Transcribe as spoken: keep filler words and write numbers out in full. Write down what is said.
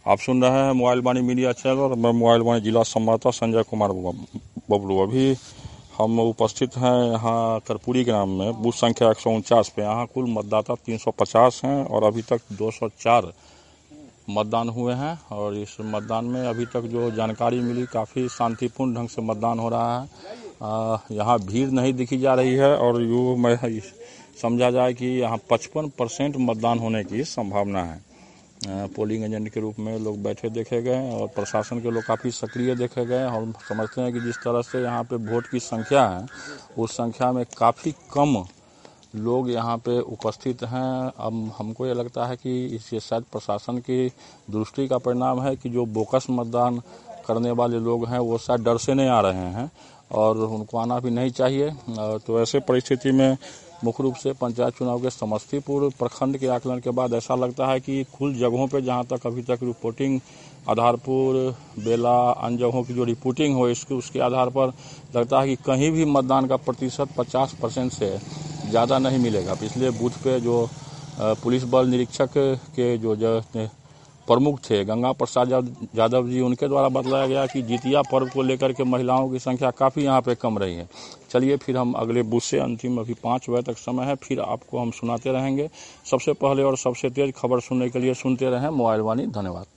आप सुन रहे हैं मोबाइल वाणी मीडिया चैनल और मैं मोबाइल वाणी जिला संवाददाता संजय कुमार बबलू। अभी हम उपस्थित हैं यहाँ कर्पूरी ग्राम में बूथ संख्या एक सौ उनचास पे। यहाँ कुल मतदाता तीन सौ पचास हैं और अभी तक दो सौ चार मतदान हुए हैं। और इस मतदान में अभी तक जो जानकारी मिली, काफ़ी शांतिपूर्ण ढंग से मतदान हो रहा है। यहाँ भीड़ नहीं दिखी जा रही है और यूँ मैं समझा जाए कि यहाँ पचपन परसेंट मतदान होने की संभावना है। पोलिंग एजेंट के रूप में लोग बैठे देखे गए और प्रशासन के लोग काफ़ी सक्रिय देखे गए। और हम समझते हैं कि जिस तरह से यहाँ पे वोट की संख्या है, उस संख्या में काफ़ी कम लोग यहाँ पे उपस्थित हैं। अब हमको ये लगता है कि इससे शायद प्रशासन की दृष्टि का परिणाम है कि जो बोकस मतदान करने वाले लोग हैं वो शायद डर से नहीं आ रहे हैं और उनको आना भी नहीं चाहिए। तो ऐसे परिस्थिति में मुख्य रूप से पंचायत चुनाव के समस्तीपुर प्रखंड के आकलन के बाद ऐसा लगता है कि कुल जगहों पे जहां तक अभी तक रिपोर्टिंग आधारपुर, बेला, अन्य जगहों की जो रिपोर्टिंग हो इसके उसके आधार पर लगता है कि कहीं भी मतदान का प्रतिशत पचास परसेंट से ज़्यादा नहीं मिलेगा। पिछले बूथ पे जो पुलिस बल निरीक्षक के जो, जो प्रमुख थे गंगा प्रसाद यादव जी, उनके द्वारा बताया गया कि जितिया पर्व को लेकर के महिलाओं की संख्या काफ़ी यहाँ पे कम रही है। चलिए फिर हम अगले बूथ से अंतिम अभी पाँच बजे तक समय है, फिर आपको हम सुनाते रहेंगे। सबसे पहले और सबसे तेज खबर सुनने के लिए सुनते रहें मोबाइल वाणी। धन्यवाद।